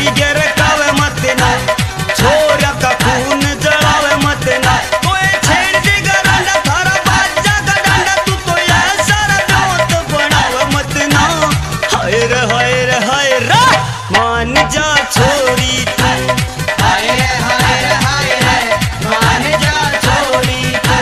छोरी गिरकावे मत ना, छोरा का खून जलावे मत ना, कोई छेड़ दे गरांडा थारा बाजा का डांडा, तू तो ये सारा जोत बनावे मत ना। हाय रे हाय रे हाय रे मान जा छोरी तू, हाय रे हाय रे हाय रे मान जा छोरी तू।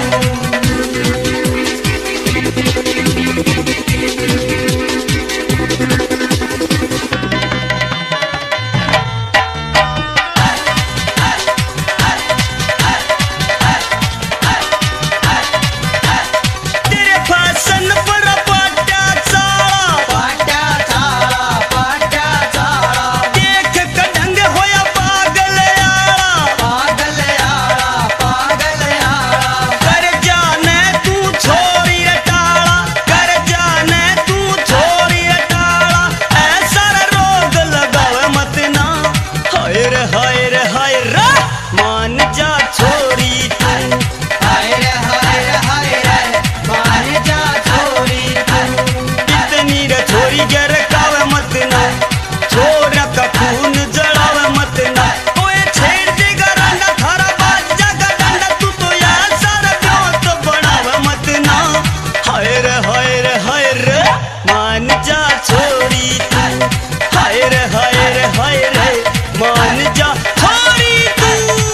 तेरे फैशन पर पाटा चाला, पाटा चाला, पाटा चाला, देख कढंग होया पागल आला, पागल आला, पागल आला, कर जाने तू छोरी टाला, कर जाने तू छोरी टाला, ऐसा रोग लगावे मत ना। हाय रे हाय रे हाय रे मान जा छोरी तू, हाय रे हाय रे हाय रे मान जा छोरी तू। इतनी रे छोरी गिरकावे मत ना, छोरा का खून जलावे मत ना, कोई छेड़ दे गरांडा थारा बाजा का डांडा, तू तो यार सारा जोत बनावे मत ना। हाय रे हाय रे हाय रे मान जा छोरी तू, हाय रे हाय रे हाय रे मान जा छोरी तू।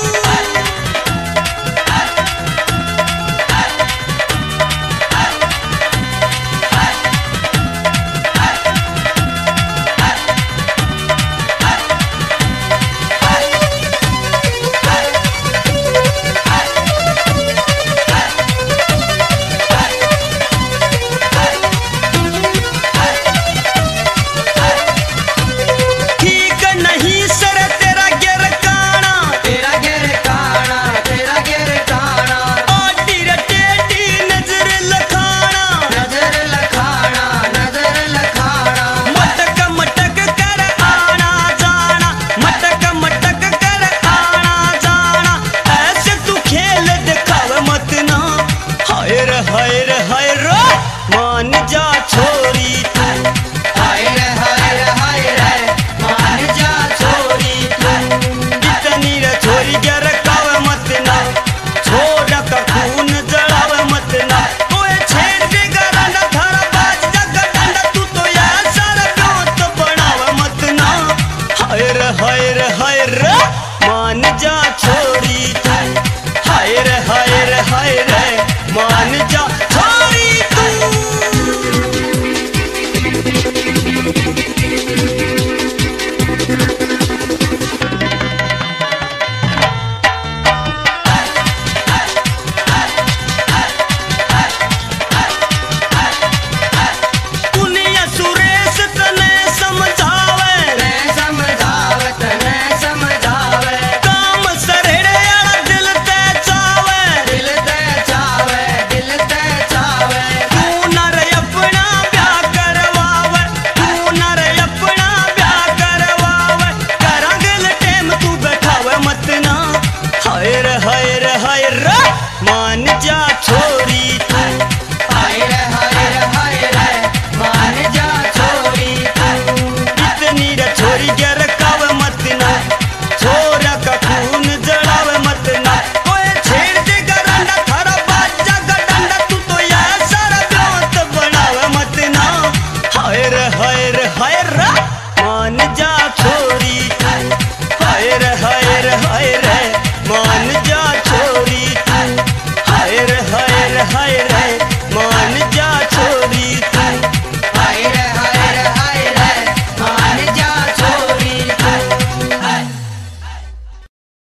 ठीक नहीं सर तेरा गिरकाना, तेरा गिर काना, तेरा गिर काना, आटी रे टेढ़ी नजर लखाना, नजर लखाना, नजर लखाना, मटक मटक कर आना जाना, मटक मटक कर आना जाना, ऐसे तू खेल दिखावे मत ना। हाय रे हाय रे हाय रे मान जा छोरी तू, हाय रे हाय रे हाय रे मान जा छोरी तू। इतनी रे छोरी गिरकावे मत ना, छोरा का खून जलावे मत ना, कोई छेड़ दे गरांडा थारा बाजा का डांडा, तू तो यार सारा जोत बनावे मत ना। हाय रे हाय रे हाय रे मान जा छोरी